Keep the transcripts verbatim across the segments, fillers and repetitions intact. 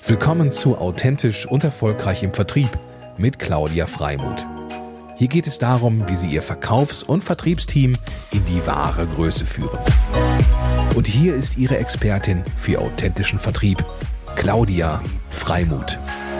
Willkommen zu Authentisch und Erfolgreich im Vertrieb mit Claudia Freimuth. Hier geht es darum, wie Sie Ihr Verkaufs- und Vertriebsteam in die wahre Größe führen. Und hier ist Ihre Expertin für authentischen Vertrieb, Claudia Freimuth.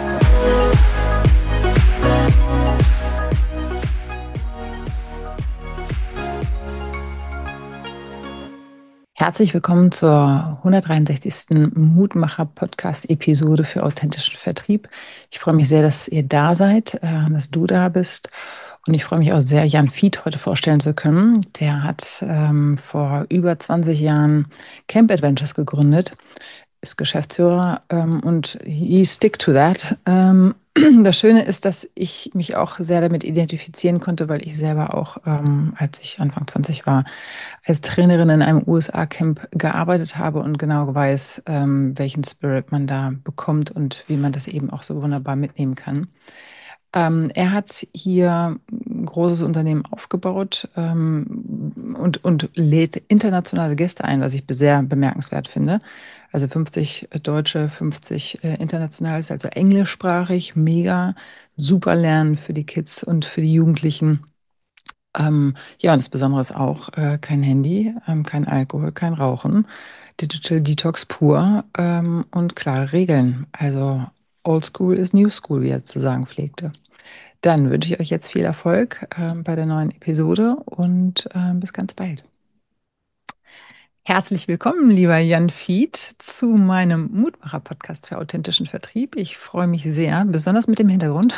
Herzlich willkommen zur hundertdreiundsechzigsten Mutmacher-Podcast-Episode für authentischen Vertrieb. Ich freue mich sehr, dass ihr da seid, dass du da bist. Und ich freue mich auch sehr, Jan Fied heute vorstellen zu können. Der hat ähm, vor über zwanzig Jahren Camp Adventures gegründet, ist Geschäftsführer ähm, und he stick to that. Ähm, Das Schöne ist, dass ich mich auch sehr damit identifizieren konnte, weil ich selber auch, ähm, als ich Anfang zwanzig war, als Trainerin in einem U S A-Camp gearbeitet habe und genau weiß, ähm, welchen Spirit man da bekommt und wie man das eben auch so wunderbar mitnehmen kann. Ähm, er hat hier ein großes Unternehmen aufgebaut ähm, und, und lädt internationale Gäste ein, was ich sehr bemerkenswert finde. Also fünfzig Deutsche, fünfzig äh, international, ist also englischsprachig, mega, super Lernen für die Kids und für die Jugendlichen. Ähm, ja, und das Besondere ist auch äh, kein Handy, ähm, kein Alkohol, kein Rauchen, Digital Detox pur ähm, und klare Regeln. Also Old School ist New School, wie er zu sagen pflegte. Dann wünsche ich euch jetzt viel Erfolg ähm, bei der neuen Episode und ähm, bis ganz bald. Herzlich willkommen, lieber Jan Fied, zu meinem Mutmacher-Podcast für authentischen Vertrieb. Ich freue mich sehr, besonders mit dem Hintergrund,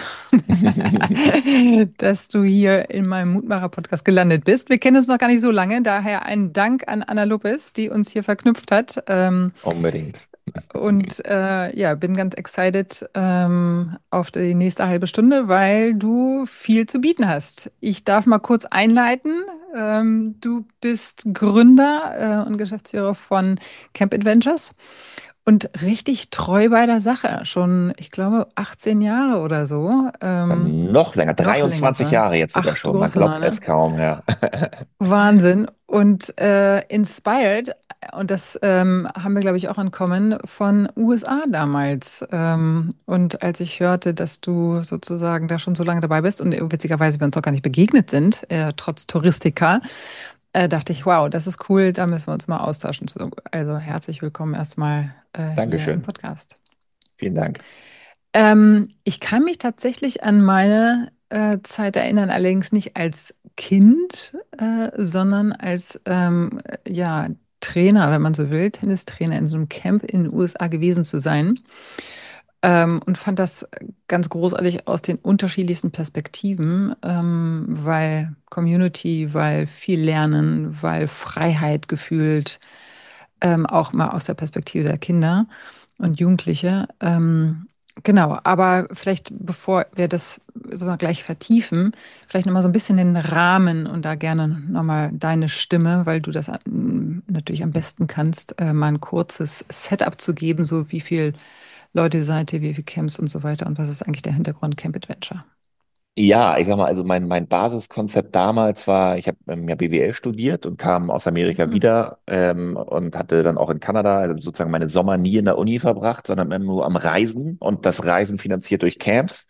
dass du hier in meinem Mutmacher-Podcast gelandet bist. Wir kennen uns noch gar nicht so lange, daher ein Dank an Anna Lopez, die uns hier verknüpft hat. Ähm, Unbedingt. Und äh, ja, bin ganz excited ähm, auf die nächste halbe Stunde, weil du viel zu bieten hast. Ich darf mal kurz einleiten. Ähm, du bist Gründer äh, und Geschäftsführer von Camp Adventures und richtig treu bei der Sache. Schon, ich glaube, achtzehn Jahre oder so. Ähm, Noch länger, noch länger dreiundzwanzig sogar. Jahre jetzt sogar Ach, du schon. Man große glaubt Neune. es kaum, ja. Wahnsinn. Und äh, inspired, und das ähm, haben wir, glaube ich, auch in Common, von U S A damals. Ähm, und als ich hörte, dass du sozusagen da schon so lange dabei bist und witzigerweise wir uns auch gar nicht begegnet sind, äh, trotz Touristika, äh, dachte ich, wow, das ist cool, da müssen wir uns mal austauschen. Also herzlich willkommen erstmal äh, hier im Dankeschön. Podcast. Vielen Dank. Ähm, ich kann mich tatsächlich an meine äh, Zeit erinnern, allerdings nicht als Kind, äh, sondern als ähm, ja, Trainer, wenn man so will, Tennistrainer in so einem Camp in den U S A gewesen zu sein. Ähm, und fand das ganz großartig aus den unterschiedlichsten Perspektiven, ähm, weil Community, weil viel Lernen, weil Freiheit gefühlt, ähm, auch mal aus der Perspektive der Kinder und Jugendliche. Ähm, genau, aber vielleicht bevor wir das so mal gleich vertiefen, vielleicht nochmal so ein bisschen den Rahmen und da gerne nochmal deine Stimme, weil du das ähm, natürlich am besten kannst, äh, mal ein kurzes Setup zu geben, so wie viel Leute seid ihr, wie viele Camps und so weiter und was ist eigentlich der Hintergrund Camp Adventure? Ja, ich sag mal, also mein, mein Basiskonzept damals war, ich habe ähm, ja B W L studiert und kam aus Amerika Mhm. wieder ähm, und hatte dann auch in Kanada also sozusagen meine Sommer nie in der Uni verbracht, sondern immer nur am Reisen und das Reisen finanziert durch Camps.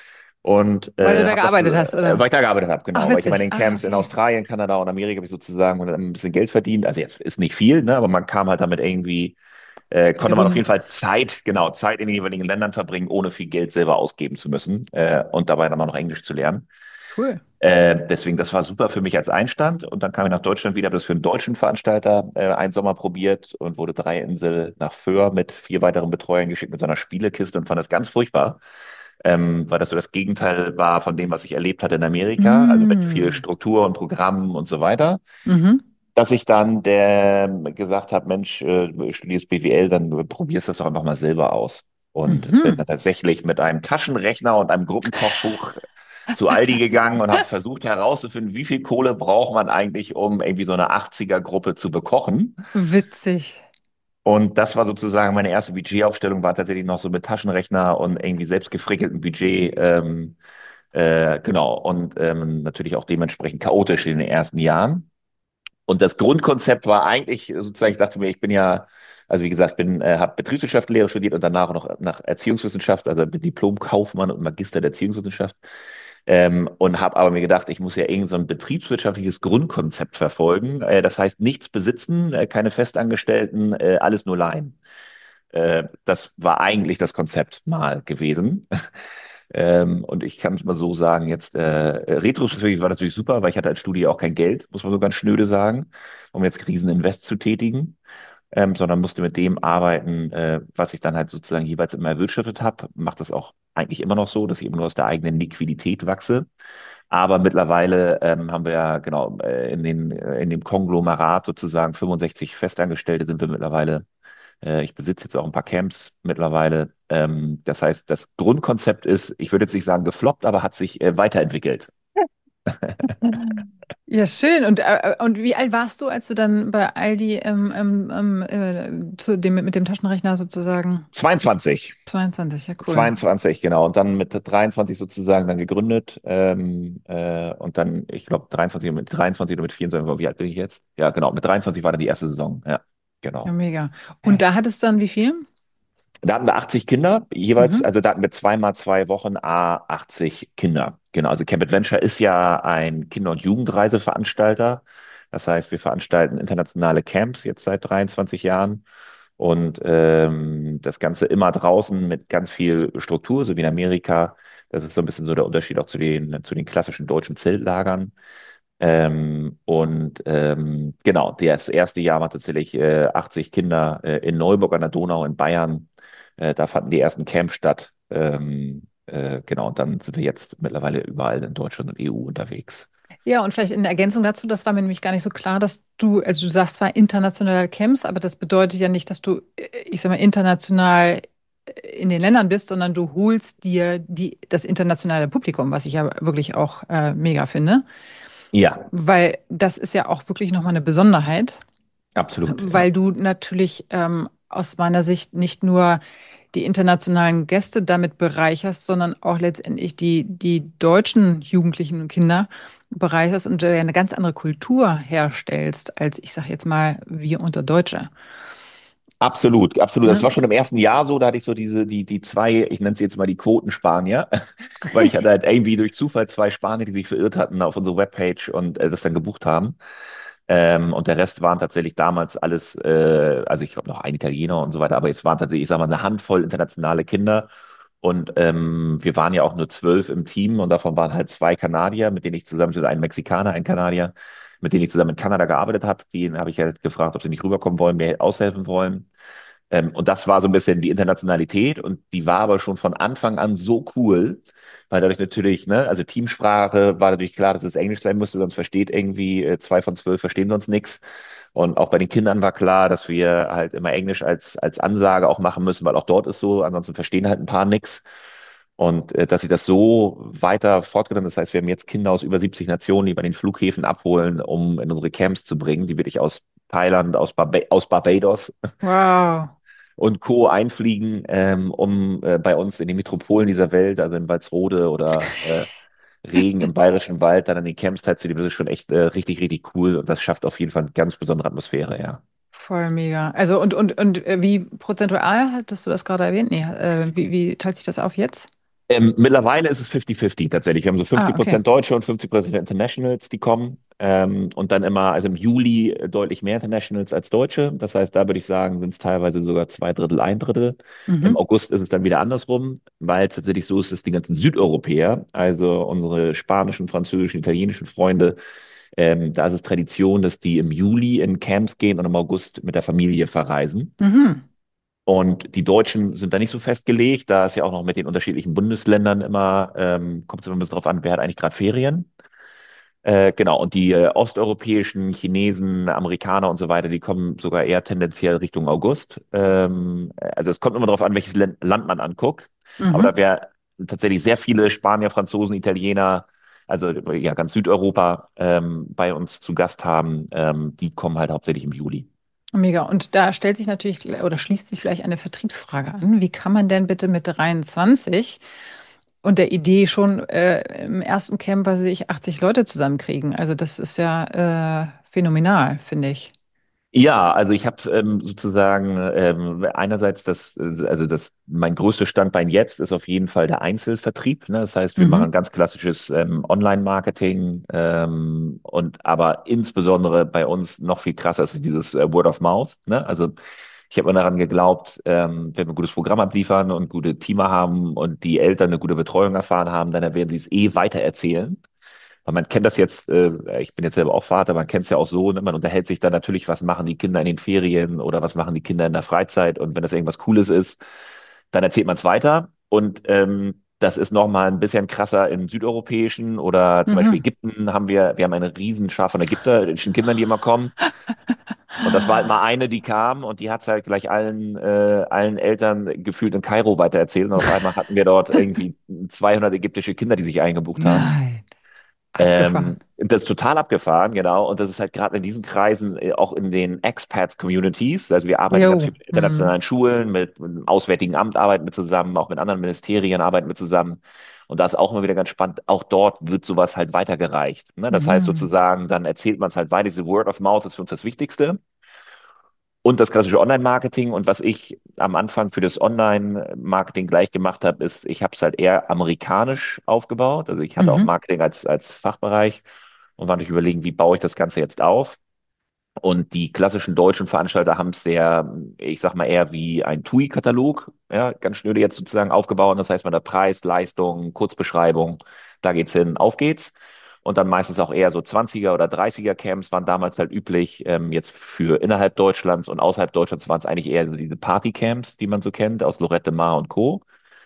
Und Weil du äh, da habe das, gearbeitet hast, äh, oder? weil ich da gearbeitet habe, Ach, genau. Weil ich habe in witzig. den Ah, Camps in okay. Australien, Kanada und Amerika habe ich sozusagen ein bisschen Geld verdient. Also jetzt ist nicht viel, ne, aber man kam halt damit irgendwie äh, konnte man auf jeden Gering. Fall Zeit, genau, Zeit in den jeweiligen Ländern verbringen, ohne viel Geld selber ausgeben zu müssen äh, und dabei dann auch noch Englisch zu lernen. Cool. Äh, deswegen, das war super für mich als Einstand. Und dann kam ich nach Deutschland wieder, habe das für einen deutschen Veranstalter äh, einen Sommer probiert und wurde drei Insel nach Föhr mit vier weiteren Betreuern geschickt mit so einer Spielekiste und fand das ganz furchtbar, ähm, weil das so das Gegenteil war von dem, was ich erlebt hatte in Amerika, also mit viel Mm. Struktur und Programmen und so weiter, Mhm. dass ich dann der gesagt habe, Mensch, äh, du studierst B W L, dann probierst das doch einfach mal selber aus. Und bin dann Mhm. tatsächlich mit einem Taschenrechner und einem Gruppenkochbuch zu Aldi gegangen und habe versucht herauszufinden, wie viel Kohle braucht man eigentlich, um irgendwie so eine achtziger-Gruppe zu bekochen. Witzig. Und das war sozusagen meine erste Budgetaufstellung, war tatsächlich noch so mit Taschenrechner und irgendwie selbst gefrickeltem Budget. Ähm, äh, genau. Und ähm, natürlich auch dementsprechend chaotisch in den ersten Jahren. Und das Grundkonzept war eigentlich sozusagen, ich dachte mir, ich bin ja Also wie gesagt, bin, äh, habe Betriebswirtschaftslehre studiert und danach noch nach Erziehungswissenschaft, also bin Diplom-Kaufmann und Magister der Erziehungswissenschaft. Ähm, und habe aber mir gedacht, ich muss ja irgend so ein betriebswirtschaftliches Grundkonzept verfolgen. Äh, das heißt, nichts besitzen, äh, keine Festangestellten, äh, alles nur leihen. Äh, das war eigentlich das Konzept mal gewesen. Ähm, und ich kann es mal so sagen, jetzt äh, retrospektiv war das natürlich super, weil ich hatte als Studie auch kein Geld, muss man so ganz schnöde sagen, um jetzt Kriseninvest zu tätigen, ähm, sondern musste mit dem arbeiten, äh, was ich dann halt sozusagen jeweils immer erwirtschaftet habe. Mache das auch eigentlich immer noch so, dass ich immer nur aus der eigenen Liquidität wachse. Aber mittlerweile ähm, haben wir ja genau äh, in den, äh, in dem Konglomerat sozusagen fünfundsechzig Festangestellte sind wir mittlerweile. Äh, ich besitze jetzt auch ein paar Camps mittlerweile. Ähm, das heißt, das Grundkonzept ist, ich würde jetzt nicht sagen gefloppt, aber hat sich äh, weiterentwickelt. Ja, schön. Und, äh, und wie alt warst du, als du dann bei Aldi ähm, ähm, ähm, äh, zu dem, mit dem Taschenrechner sozusagen zweiundzwanzig. zweiundzwanzig, ja, cool. zweiundzwanzig, genau. Und dann mit dreiundzwanzig sozusagen dann gegründet. Ähm, äh, und dann, ich glaube, dreiundzwanzig, mit dreiundzwanzig oder mit vierundzwanzig, wie alt bin ich jetzt? Ja, genau. Mit dreiundzwanzig war dann die erste Saison. Ja, Ja, genau. mega. Und da hattest du dann wie viel? Da hatten wir achtzig Kinder jeweils, Mhm. also da hatten wir zweimal zwei Wochen, a achtzig Kinder. Genau, also Camp Adventure ist ja ein Kinder- und Jugendreiseveranstalter. Das heißt, wir veranstalten internationale Camps jetzt seit dreiundzwanzig Jahren und ähm, das Ganze immer draußen mit ganz viel Struktur, so wie in Amerika. Das ist so ein bisschen so der Unterschied auch zu den, zu den klassischen deutschen Zeltlagern. Ähm, und ähm, genau, das erste Jahr war tatsächlich äh, achtzig Kinder äh, in Neuburg an der Donau in Bayern. Äh, da fanden die ersten Camps statt. Ähm, äh, genau, und dann sind wir jetzt mittlerweile überall in Deutschland und E U unterwegs. Ja, und vielleicht in Ergänzung dazu, das war mir nämlich gar nicht so klar, dass du, also du sagst zwar internationale Camps, aber das bedeutet ja nicht, dass du, äh, ich sag mal, international äh, in den Ländern bist, sondern du holst dir die, das internationale Publikum, was ich ja wirklich auch äh, mega finde. Ja, Weil das ist ja auch wirklich nochmal eine Besonderheit, absolut, ja. weil du natürlich ähm, aus meiner Sicht nicht nur die internationalen Gäste damit bereicherst, sondern auch letztendlich die, die deutschen Jugendlichen und Kinder bereicherst und äh, eine ganz andere Kultur herstellst, als ich sage jetzt mal wir unter Deutsche. Absolut, absolut. Das Ne? war schon im ersten Jahr so, da hatte ich so diese, die, die zwei, ich nenne sie jetzt mal die Quotenspanier, weil ich hatte halt irgendwie durch Zufall zwei Spanier, die sich verirrt hatten auf unsere Webpage und äh, das dann gebucht haben. Ähm, und der Rest waren tatsächlich damals alles, äh, also ich glaube noch ein Italiener und so weiter, aber es waren tatsächlich, ich sag mal, eine Handvoll internationale Kinder. Und ähm, wir waren ja auch nur zwölf im Team und davon waren halt zwei Kanadier, mit denen ich zusammen, also ein Mexikaner, ein Kanadier, mit denen ich zusammen in Kanada gearbeitet habe. Die habe ich halt gefragt, ob sie nicht rüberkommen wollen, mir aushelfen wollen. Ähm, und das war so ein bisschen die Internationalität und die war aber schon von Anfang an so cool, weil dadurch natürlich, ne, also Teamsprache war natürlich klar, dass es Englisch sein musste, sonst versteht irgendwie äh, zwei von zwölf verstehen sonst nichts. Und auch bei den Kindern war klar, dass wir halt immer Englisch als, als Ansage auch machen müssen, weil auch dort ist so, ansonsten verstehen halt ein paar nix. Und äh, dass sie das so weiter fortgesetzt, das heißt, wir haben jetzt Kinder aus über siebzig Nationen, die bei den Flughäfen abholen, um in unsere Camps zu bringen, die wirklich aus Thailand, aus, Barba aus Barbados Wow. und Co. einfliegen, ähm, um äh, bei uns in die Metropolen dieser Welt, also in Walsrode oder äh, Regen im Bayerischen Wald, dann an den Camps teilzunehmen. Das ist schon echt äh, richtig, richtig cool und das schafft auf jeden Fall eine ganz besondere Atmosphäre, ja. Voll mega. Also und, und, und äh, wie prozentual hattest du das gerade erwähnt? Nee, äh, wie, wie teilt sich das auf jetzt? Ähm, mittlerweile ist es fünfzig fünfzig tatsächlich. Wir haben so Ah, fünfzig okay. Prozent Deutsche und fünfzig Prozent Internationals, die kommen. Ähm, und dann immer, also im Juli äh, deutlich mehr Internationals als Deutsche. Das heißt, da würde ich sagen, sind es teilweise sogar zwei Drittel, ein Drittel. Im Mhm. August ist es dann wieder andersrum, weil es tatsächlich so ist, dass die ganzen Südeuropäer, also unsere spanischen, französischen, italienischen Freunde, ähm, da ist es Tradition, dass die im Juli in Camps gehen und im August mit der Familie verreisen. Mhm. Und die Deutschen sind da nicht so festgelegt. Da ist ja auch noch mit den unterschiedlichen Bundesländern immer, ähm, kommt es immer ein bisschen drauf an, wer hat eigentlich gerade Ferien. Äh, genau, und die äh, osteuropäischen Chinesen, Amerikaner und so weiter, die kommen sogar eher tendenziell Richtung August. Ähm, also es kommt immer darauf an, welches Len- Land man anguckt. Aber da Mhm. wäre tatsächlich sehr viele Spanier, Franzosen, Italiener, also ja, ganz Südeuropa ähm, bei uns zu Gast haben. Ähm, die kommen halt hauptsächlich im Juli. Mega. Und da stellt sich natürlich oder schließt sich vielleicht eine Vertriebsfrage an. Wie kann man denn bitte mit dreiundzwanzig und der Idee schon äh, im ersten Camp, weiß ich, achtzig Leute zusammenkriegen? Also das ist ja äh, phänomenal, finde ich. Ja, also ich habe ähm, sozusagen ähm, einerseits das, äh, also das, mein größtes Standbein jetzt ist auf jeden Fall der Einzelvertrieb. Ne? Das heißt, wir machen Mhm. ganz klassisches ähm, Online-Marketing ähm, und aber insbesondere bei uns noch viel krasser ist dieses äh, Word of Mouth. Ne? Also ich habe immer daran geglaubt, ähm, wenn wir ein gutes Programm abliefern und gute Teamer haben und die Eltern eine gute Betreuung erfahren haben, dann werden sie es eh weitererzählen. Weil man kennt das jetzt, äh, ich bin jetzt selber auch Vater, man kennt es ja auch so, ne? Man unterhält sich dann natürlich, was machen die Kinder in den Ferien oder was machen die Kinder in der Freizeit und wenn das irgendwas Cooles ist, dann erzählt man es weiter und ähm, das ist nochmal ein bisschen krasser in südeuropäischen oder zum Beispiel Mhm. Ägypten haben wir, wir haben eine Riesenschar von ägyptischen Kindern, die immer kommen und das war halt mal eine, die kam und die hat es halt gleich allen, äh, allen Eltern gefühlt in Kairo weitererzählt und auf einmal hatten wir dort irgendwie zweihundert ägyptische Kinder, die sich eingebucht haben. Nein, Ähm, abgefahren. das ist total abgefahren, genau. Und das ist halt gerade in diesen Kreisen, äh, auch in den Expats-Communities. Also wir arbeiten ganz Jo. viel mit Mhm. internationalen Schulen, mit, mit dem Auswärtigen Amt arbeiten wir zusammen, auch mit anderen Ministerien arbeiten wir zusammen. Und da ist auch immer wieder ganz spannend, auch dort wird sowas halt weitergereicht. Ne? Das heißt Mhm. sozusagen, dann erzählt man es halt weiter. Diese Word of Mouth ist für uns das Wichtigste. Und das klassische Online-Marketing. Und was ich am Anfang für das Online-Marketing gleich gemacht habe, ist, ich habe es halt eher amerikanisch aufgebaut. Also ich hatte auch Mhm. Marketing als, als Fachbereich und war natürlich überlegen, wie baue ich das Ganze jetzt auf. Und die klassischen deutschen Veranstalter haben es sehr, ich sag mal, eher wie ein T U I-Katalog, ja, ganz schnöde jetzt sozusagen aufgebaut. Das heißt, man hat Preis, Leistung, Kurzbeschreibung, da geht's hin, auf geht's. Und dann meistens auch eher so zwanziger oder dreißiger Camps waren damals halt üblich. Ähm, jetzt für innerhalb Deutschlands und außerhalb Deutschlands waren es eigentlich eher so diese Party-Camps, die man so kennt, aus Lorette Mar und Co.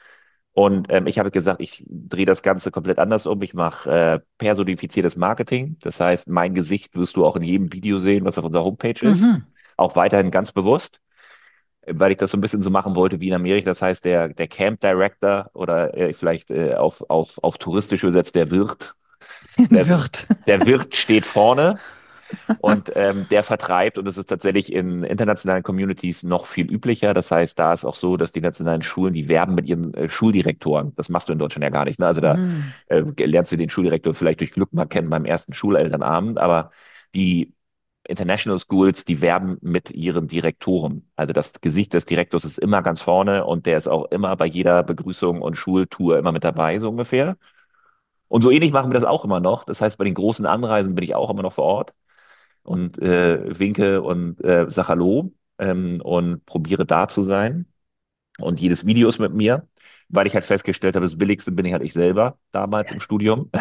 Und ähm, ich habe gesagt, ich drehe das Ganze komplett anders um. Ich mache äh, personifiziertes Marketing. Das heißt, mein Gesicht wirst du auch in jedem Video sehen, was auf unserer Homepage ist. Mhm. Auch weiterhin ganz bewusst, äh, weil ich das so ein bisschen so machen wollte wie in Amerika. Das heißt, der, der Camp Director oder äh, vielleicht äh, auf, auf, auf touristisch übersetzt der Wirt, der, Wird. der Wirt steht vorne und ähm, der vertreibt, und das ist tatsächlich in internationalen Communities noch viel üblicher. Das heißt, da ist auch so, dass die nationalen Schulen, die werben mit ihren äh, Schuldirektoren. Das machst du in Deutschland ja gar nicht. Ne? Also da Mhm. äh, lernst du den Schuldirektor vielleicht durch Glück mal kennen beim ersten Schulelternabend, aber die International Schools, die werben mit ihren Direktoren. Also das Gesicht des Direktors ist immer ganz vorne und der ist auch immer bei jeder Begrüßung und Schultour immer mit dabei, so ungefähr. Und so ähnlich machen wir das auch immer noch. Das heißt, bei den großen Anreisen bin ich auch immer noch vor Ort und äh, winke und äh, sag Hallo ähm, und probiere da zu sein. Und jedes Video ist mit mir, weil ich halt festgestellt habe, das Billigste bin ich halt ich selber damals im Studium.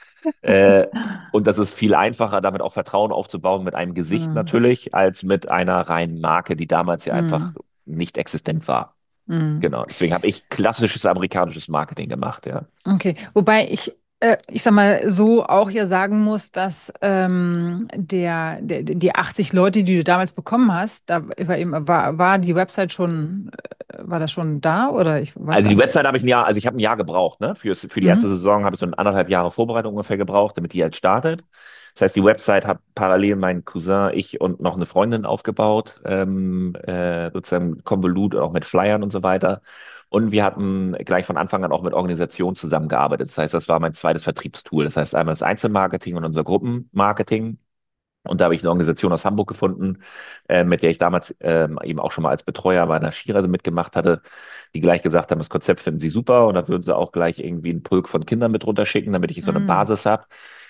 Äh, und das ist viel einfacher, damit auch Vertrauen aufzubauen mit einem Gesicht Mhm. natürlich, als mit einer reinen Marke, die damals ja einfach Mhm. nicht existent war. Mhm. Genau. Deswegen habe ich klassisches amerikanisches Marketing gemacht, ja. Okay, wobei ich, äh, ich sag mal, so auch ja sagen muss, dass ähm, der, der, die achtzig Leute, die du damals bekommen hast, da war, eben, war, war die Website schon, äh, war das schon da oder ich weiß Also gar die nicht. Website habe ich ein Jahr, also ich habe ein Jahr gebraucht, ne? Für, für die erste Mhm. Saison habe ich so ein anderthalb Jahre Vorbereitung ungefähr gebraucht, damit die halt startet. Das heißt, die Website hat parallel mein Cousin, ich und noch eine Freundin aufgebaut, ähm, äh, sozusagen Konvolut, auch mit Flyern und so weiter. Und wir hatten gleich von Anfang an auch mit Organisationen zusammengearbeitet. Das heißt, das war mein zweites Vertriebstool. Das heißt, einmal das Einzelmarketing und unser Gruppenmarketing. Und da habe ich eine Organisation aus Hamburg gefunden, äh, mit der ich damals ähm, eben auch schon mal als Betreuer bei einer Skireise mitgemacht hatte, die gleich gesagt haben, das Konzept finden sie super und da würden sie auch gleich irgendwie einen Pulk von Kindern mit runterschicken, damit ich so eine Mhm. Basis habe,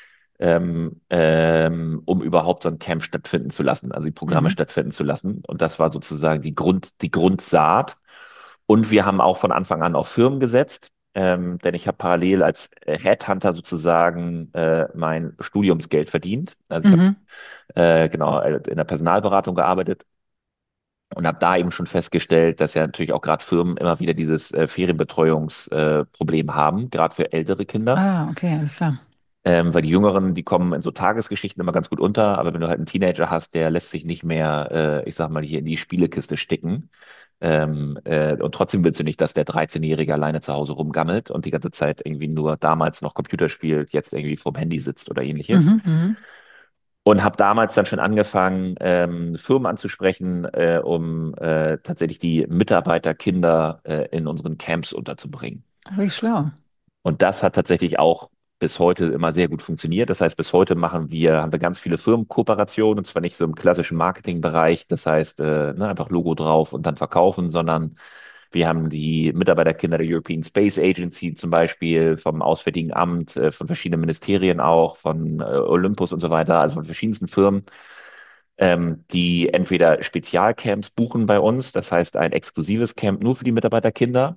ähm, ähm, um überhaupt so ein Camp stattfinden zu lassen, also die Programme Mhm. stattfinden zu lassen. Und das war sozusagen die Grund, die Grundsaat. Und wir haben auch von Anfang an auf Firmen gesetzt. Ähm, denn ich habe parallel als äh, Headhunter sozusagen äh, mein Studiumsgeld verdient. Also ich habe Mhm. äh, genau äh, in der Personalberatung gearbeitet und habe da eben schon festgestellt, dass ja natürlich auch gerade Firmen immer wieder dieses äh, Ferienbetreuungsproblem äh, Problem haben, gerade für ältere Kinder. Ah, okay, alles klar. Ähm, weil die Jüngeren, die kommen in so Tagesgeschichten immer ganz gut unter, aber wenn du halt einen Teenager hast, der lässt sich nicht mehr, äh, ich sag mal, hier in die Spielekiste sticken. Ähm, äh, und trotzdem willst du nicht, dass der dreizehn-Jährige alleine zu Hause rumgammelt und die ganze Zeit irgendwie nur damals noch Computer spielt, jetzt irgendwie vorm Handy sitzt oder ähnliches. Mhm. Mhm. Und habe damals dann schon angefangen, ähm, Firmen anzusprechen, äh, um äh, tatsächlich die Mitarbeiterkinder äh, in unseren Camps unterzubringen. Wirklich schlau. Und das hat tatsächlich auch bis heute immer sehr gut funktioniert. Das heißt, bis heute machen wir, haben wir ganz viele Firmenkooperationen, und zwar nicht so im klassischen Marketingbereich, das heißt, äh, ne, einfach Logo drauf und dann verkaufen, sondern wir haben die Mitarbeiterkinder der European Space Agency zum Beispiel, vom Auswärtigen Amt, äh, von verschiedenen Ministerien auch, von äh, Olympus und so weiter, also von verschiedensten Firmen, ähm, die entweder Spezialcamps buchen bei uns, das heißt ein exklusives Camp nur für die Mitarbeiterkinder,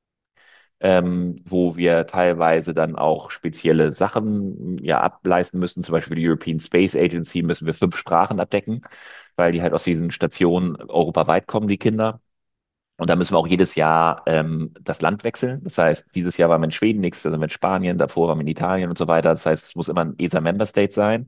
ähm, wo wir teilweise dann auch spezielle Sachen ja ableisten müssen. Zum Beispiel für die European Space Agency müssen wir fünf Sprachen abdecken, weil die halt aus diesen Stationen europaweit kommen, die Kinder. Und da müssen wir auch jedes Jahr ähm, das Land wechseln. Das heißt, dieses Jahr waren wir in Schweden, nächstes Jahr sind wir in Spanien, davor waren wir in Italien und so weiter. Das heißt, es muss immer ein E S A-Member State sein.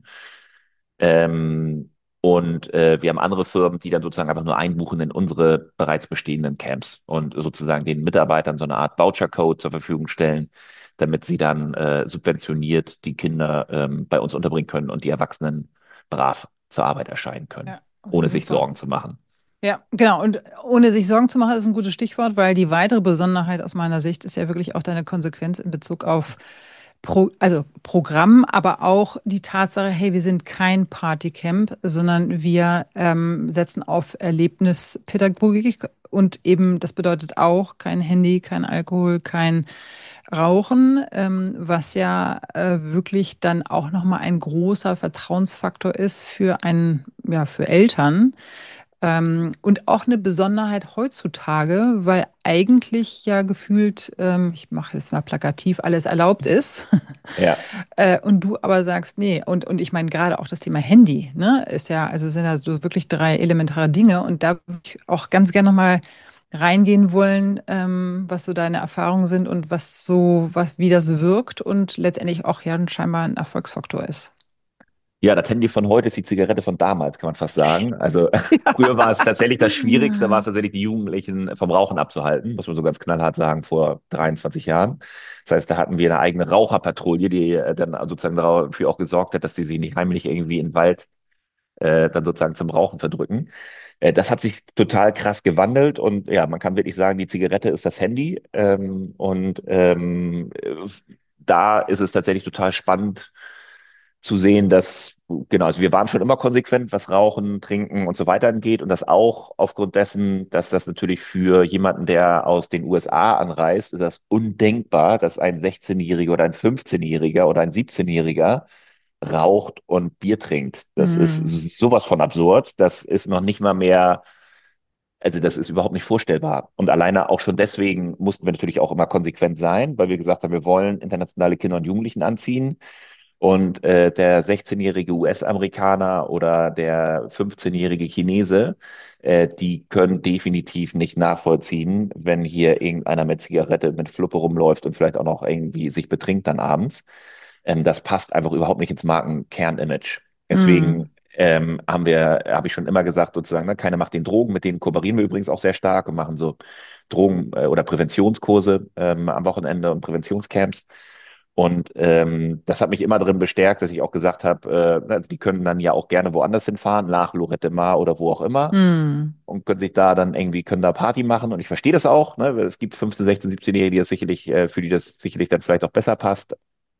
Ähm, und äh, wir haben andere Firmen, die dann sozusagen einfach nur einbuchen in unsere bereits bestehenden Camps und sozusagen den Mitarbeitern so eine Art Voucher-Code zur Verfügung stellen, damit sie dann äh, subventioniert die Kinder ähm, bei uns unterbringen können und die Erwachsenen brav zur Arbeit erscheinen können, Ja, okay, ohne sich super. Sorgen zu machen. Ja, genau. Und ohne sich Sorgen zu machen, ist ein gutes Stichwort, weil die weitere Besonderheit aus meiner Sicht ist ja wirklich auch deine Konsequenz in Bezug auf Pro, also Programm, aber auch die Tatsache, hey, wir sind kein Partycamp, sondern wir ähm, setzen auf Erlebnispädagogik und eben, das bedeutet auch kein Handy, kein Alkohol, kein Rauchen, ähm, was ja äh, wirklich dann auch nochmal ein großer Vertrauensfaktor ist für einen, ja, für Eltern. Ähm, und auch eine Besonderheit heutzutage, weil eigentlich ja gefühlt, ähm, ich mache jetzt mal plakativ, alles erlaubt ist. Ja. Äh, und du aber sagst, nee, und, und ich meine gerade auch das Thema Handy, ne, ist ja, also sind ja so wirklich drei elementare Dinge. Und da würde ich auch ganz gerne nochmal reingehen wollen, ähm, was so deine Erfahrungen sind und was so, was, wie das wirkt und letztendlich auch ja scheinbar ein Erfolgsfaktor ist. Ja, das Handy von heute ist die Zigarette von damals, kann man fast sagen. Also früher war es tatsächlich das Schwierigste, war es tatsächlich die Jugendlichen vom Rauchen abzuhalten, muss man so ganz knallhart sagen, vor dreiundzwanzig Jahren. Das heißt, da hatten wir eine eigene Raucherpatrouille, die äh, dann sozusagen dafür auch gesorgt hat, dass die sich nicht heimlich irgendwie in den Wald äh, dann sozusagen zum Rauchen verdrücken. Äh, das hat sich total krass gewandelt, und ja, man kann wirklich sagen, die Zigarette ist das Handy. Ähm, und ähm, es- Da ist es tatsächlich total spannend zu sehen, dass, genau, also wir waren schon immer konsequent, was Rauchen, Trinken und so weiter angeht, und das auch aufgrund dessen, dass das natürlich für jemanden, der aus den U S A anreist, ist das undenkbar, dass ein sechzehn-Jähriger oder ein fünfzehn-Jähriger oder ein siebzehn-Jähriger raucht und Bier trinkt. Das ist Hm. sowas von absurd. Das ist noch nicht mal mehr, also das ist überhaupt nicht vorstellbar. Und alleine auch schon deswegen mussten wir natürlich auch immer konsequent sein, weil wir gesagt haben, wir wollen internationale Kinder und Jugendlichen anziehen. Und äh, der sechzehn-jährige U S-Amerikaner oder der fünfzehn-jährige Chinese, äh, die können definitiv nicht nachvollziehen, wenn hier irgendeiner mit Zigarette, mit Fluppe rumläuft und vielleicht auch noch irgendwie sich betrinkt dann abends. Ähm, das passt einfach überhaupt nicht ins Markenkernimage. Hm. Deswegen ähm, haben wir, habe ich schon immer gesagt, sozusagen, ne, keiner macht den Drogen, mit denen kooperieren wir übrigens auch sehr stark und machen so Drogen- äh, oder Präventionskurse ähm, am Wochenende und Präventionscamps. Und ähm, das hat mich immer drin bestärkt, dass ich auch gesagt habe, äh, also die können dann ja auch gerne woanders hinfahren, nach Lorette Mar oder wo auch immer, Hm. und können sich da dann irgendwie, können da Party machen. Und ich verstehe das auch, ne? Weil es gibt fünfzehn, sechzehn, siebzehn-Jährige, die das sicherlich, äh, für die das sicherlich dann vielleicht auch besser passt.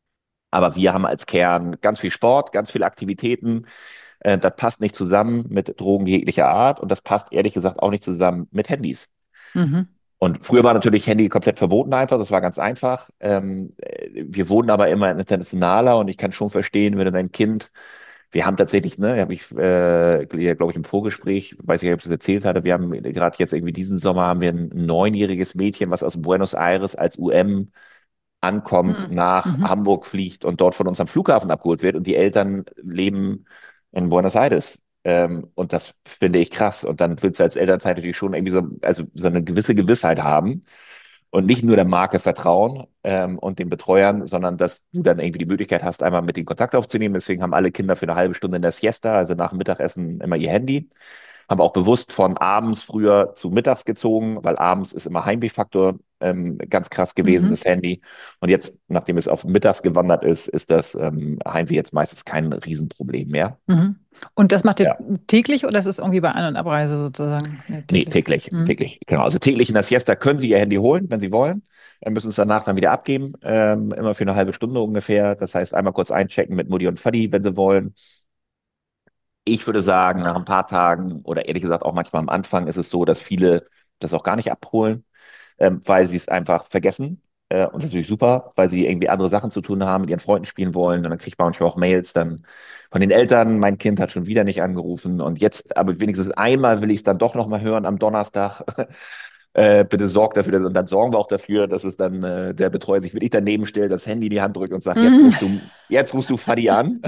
Aber wir haben als Kern ganz viel Sport, ganz viele Aktivitäten. Äh, das passt nicht zusammen mit Drogen jeglicher Art, und das passt ehrlich gesagt auch nicht zusammen mit Handys. Mhm. Und früher war natürlich Handy komplett verboten einfach, das war ganz einfach. Ähm, äh, wir wurden aber immer internationaler, und ich kann schon verstehen, wenn du dein Kind, wir haben tatsächlich, ne, habe ich, äh, glaube ich, im Vorgespräch, weiß ich nicht, ob ich das erzählt hatte, wir haben gerade jetzt irgendwie diesen Sommer haben wir ein neunjähriges Mädchen, was aus Buenos Aires als U M ankommt, Hm. nach Mhm. Hamburg fliegt und dort von uns am Flughafen abgeholt wird, und die Eltern leben in Buenos Aires. Ähm, und das finde ich krass. Und dann willst du als Elternzeit natürlich schon irgendwie so, also so eine gewisse Gewissheit haben und nicht nur der Marke vertrauen ähm, und den Betreuern, sondern dass du dann irgendwie die Möglichkeit hast, einmal mit den Kontakt aufzunehmen. Deswegen haben alle Kinder für eine halbe Stunde in der Siesta, also nach dem Mittagessen, immer ihr Handy. Haben auch bewusst von abends früher zu mittags gezogen, weil abends ist immer Heimwehfaktor ähm, ganz krass gewesen, Mhm. das Handy. Und jetzt, nachdem es auf mittags gewandert ist, ist das ähm, Heimweh jetzt meistens kein Riesenproblem mehr. Mhm. Und das macht ihr Ja. täglich oder ist es irgendwie bei Ein- und Abreise sozusagen? Nee, Nee, täglich. täglich, Mhm. täglich. Genau. Also täglich in der Siesta können Sie Ihr Handy holen, wenn Sie wollen. Äh, müssen es danach dann wieder abgeben, ähm, immer für eine halbe Stunde ungefähr. Das heißt, einmal kurz einchecken mit Mutti und Vati, wenn Sie wollen. Ich würde sagen, nach ein paar Tagen oder ehrlich gesagt auch manchmal am Anfang ist es so, dass viele das auch gar nicht abholen, ähm, weil sie es einfach vergessen. Äh, und das ist natürlich super, weil sie irgendwie andere Sachen zu tun haben, mit ihren Freunden spielen wollen. Und dann kriegt man manchmal auch Mails dann von den Eltern, mein Kind hat schon wieder nicht angerufen. Und jetzt, aber wenigstens einmal will ich es dann doch nochmal hören am Donnerstag. Äh, bitte sorgt dafür, und dann sorgen wir auch dafür, dass es dann äh, der Betreuer sich wirklich daneben stellt, das Handy in die Hand drückt und sagt, jetzt Mhm. rufst du, jetzt rufst du Fadi an.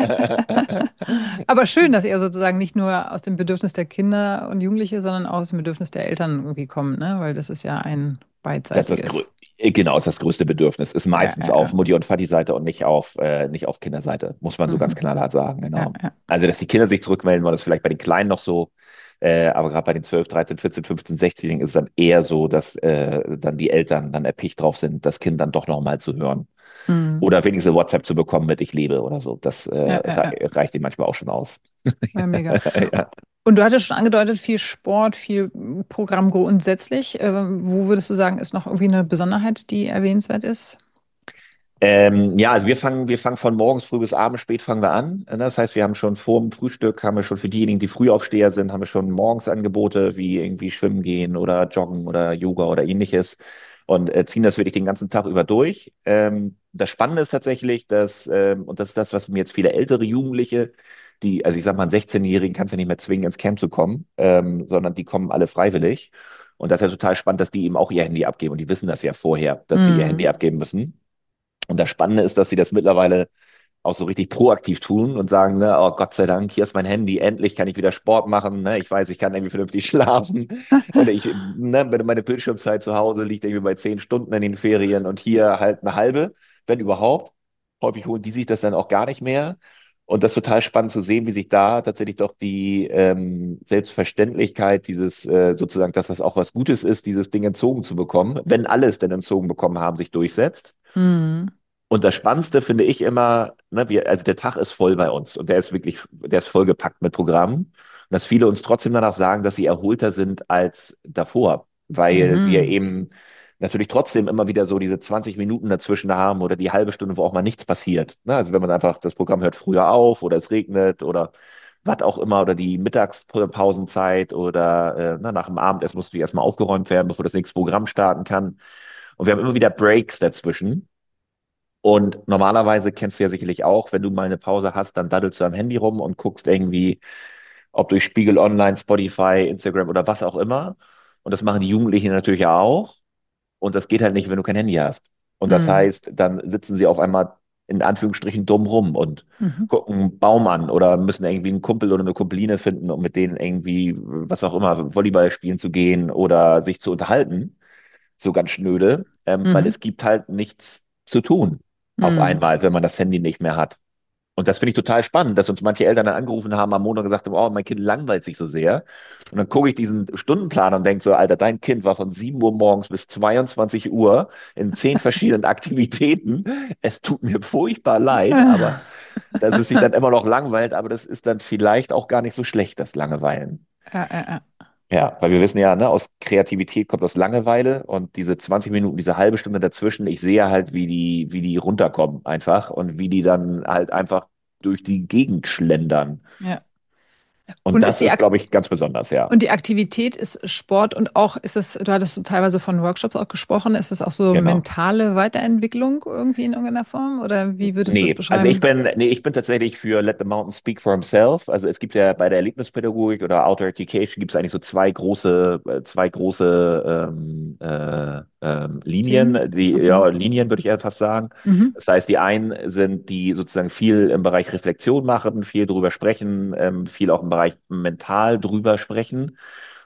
Aber schön, dass ihr sozusagen nicht nur aus dem Bedürfnis der Kinder und Jugendliche, sondern auch aus dem Bedürfnis der Eltern irgendwie kommt, ne? Weil das ist ja ein Das ist das grö beidseitiges. äh, genau, ist das größte Bedürfnis. Ist Ja, meistens ja, auf ja. Mutti- und Vati-Seite und nicht auf, äh, nicht auf Kinderseite, muss man so ganz Mhm. knallhart sagen, Ja, genau. ja. Also, dass die Kinder sich zurückmelden, war das vielleicht bei den Kleinen noch so, äh, aber gerade bei den zwölf, dreizehn, vierzehn, fünfzehn, sechzehn-Jährigen ist es dann eher so, dass äh, dann die Eltern dann erpicht drauf sind, das Kind dann doch nochmal zu hören. Mhm. Oder wenigstens WhatsApp zu bekommen mit Ich lebe oder so. Das äh, Ja, ja, ja. rei- reicht ihnen manchmal auch schon aus. Ja, mega. Ja. Und du hattest schon angedeutet, viel Sport, viel Programm grundsätzlich. Äh, wo würdest du sagen, ist noch irgendwie eine Besonderheit, die erwähnenswert ist? Ähm, ja, also wir fangen, wir fangen von morgens früh bis abends spät fangen wir an. Ne? Das heißt, wir haben schon vor dem Frühstück, haben wir schon für diejenigen, die Frühaufsteher sind, haben wir schon morgens Angebote wie irgendwie schwimmen gehen oder joggen oder Yoga oder ähnliches und äh, ziehen das wirklich den ganzen Tag über durch. Ähm, das Spannende ist tatsächlich, dass, ähm, und das ist das, was mir jetzt viele ältere Jugendliche, die, also ich sag mal, einen sechzehn-Jährigen kannst du nicht mehr zwingen, ins Camp zu kommen, ähm, sondern die kommen alle freiwillig. Und das ist ja total spannend, dass die eben auch ihr Handy abgeben. Und die wissen das ja vorher, dass sie ihr Mhm. Handy abgeben müssen. Und das Spannende ist, dass sie das mittlerweile auch so richtig proaktiv tun und sagen, ne, oh Gott sei Dank, hier ist mein Handy, endlich kann ich wieder Sport machen, ne, ich weiß, ich kann irgendwie vernünftig schlafen oder ich, ne, meine Bildschirmzeit zu Hause liegt irgendwie bei zehn Stunden in den Ferien und hier halt eine halbe, wenn überhaupt. Häufig holen die sich das dann auch gar nicht mehr. Und das ist total spannend zu sehen, wie sich da tatsächlich doch die ähm, Selbstverständlichkeit, dieses äh, sozusagen, dass das auch was Gutes ist, dieses Ding entzogen zu bekommen, wenn alle es denn entzogen bekommen haben, sich durchsetzt. Mhm. Und das Spannendste finde ich immer, ne, wir, also der Tag ist voll bei uns und der ist wirklich, der ist vollgepackt mit Programmen. Und dass viele uns trotzdem danach sagen, dass sie erholter sind als davor, weil wir Mhm. eben natürlich trotzdem immer wieder so diese zwanzig Minuten dazwischen haben oder die halbe Stunde, wo auch mal nichts passiert. Ne, also wenn man einfach, das Programm hört früher auf oder es regnet oder was auch immer oder die Mittagspausenzeit oder äh, na, nach dem Abendessen muss natürlich erstmal aufgeräumt werden, bevor das nächste Programm starten kann. Und wir haben immer wieder Breaks dazwischen. Und normalerweise kennst du ja sicherlich auch, wenn du mal eine Pause hast, dann daddelst du am Handy rum und guckst irgendwie, ob durch Spiegel Online, Spotify, Instagram oder was auch immer. Und das machen die Jugendlichen natürlich ja auch. Und das geht halt nicht, wenn du kein Handy hast. Und das Mhm. heißt, dann sitzen sie auf einmal in Anführungsstrichen dumm rum und Mhm. gucken einen Baum an oder müssen irgendwie einen Kumpel oder eine Kumpeline finden, um mit denen irgendwie, was auch immer, Volleyball spielen zu gehen oder sich zu unterhalten, so ganz schnöde, ähm, weil Mhm. es gibt halt nichts zu tun auf Mhm. einmal, wenn man das Handy nicht mehr hat. Und das finde ich total spannend, dass uns manche Eltern dann angerufen haben am Montag und gesagt haben, oh, mein Kind langweilt sich so sehr. Und dann gucke ich diesen Stundenplan und denke so, Alter, dein Kind war von sieben Uhr morgens bis zweiundzwanzig Uhr in zehn verschiedenen Aktivitäten. Es tut mir furchtbar leid, aber dass es sich dann immer noch langweilt, aber das ist dann vielleicht auch gar nicht so schlecht, das Langeweilen. Ja, ja, ja. Ja, weil wir wissen ja, ne, aus Kreativität kommt aus Langeweile und diese zwanzig Minuten, diese halbe Stunde dazwischen, ich sehe halt, wie die, wie die runterkommen einfach und wie die dann halt einfach durch die Gegend schlendern. Ja. Und Und ist das die ist, Ak glaube ich, ganz besonders, ja. und die Aktivität ist Sport und auch ist es, du hattest so teilweise von Workshops auch gesprochen, ist es auch so Genau. mentale Weiterentwicklung irgendwie in irgendeiner Form? Oder wie würdest du es Nee, also ich beschreiben? bin, nee, ich bin tatsächlich für Let the Mountain Speak for Himself. Also es gibt ja bei der Erlebnispädagogik oder Outdoor Education gibt es eigentlich so zwei große, äh, zwei große ähm, äh, ähm, Themen? Linien, die, So, ja, mhm. Linien würde ich eher fast sagen. Mhm. Das heißt, die einen sind, die sozusagen viel im Bereich Reflexion machen, viel drüber sprechen, ähm, viel auch im Bereich mental drüber sprechen.